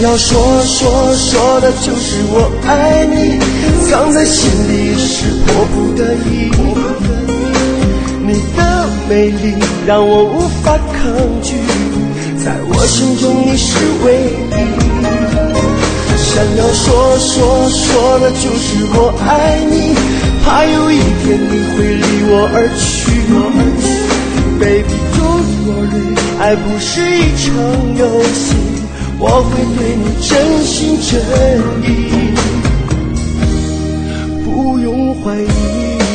要说的就是我爱你，藏在心里是迫不得已。你的美丽让我无法抗拒，在我心中你是唯一。想要说的就是我爱你，怕有一天你会离我而去。Baby don't worry， 爱不是一场游戏，我会对你真心真意，不用怀疑。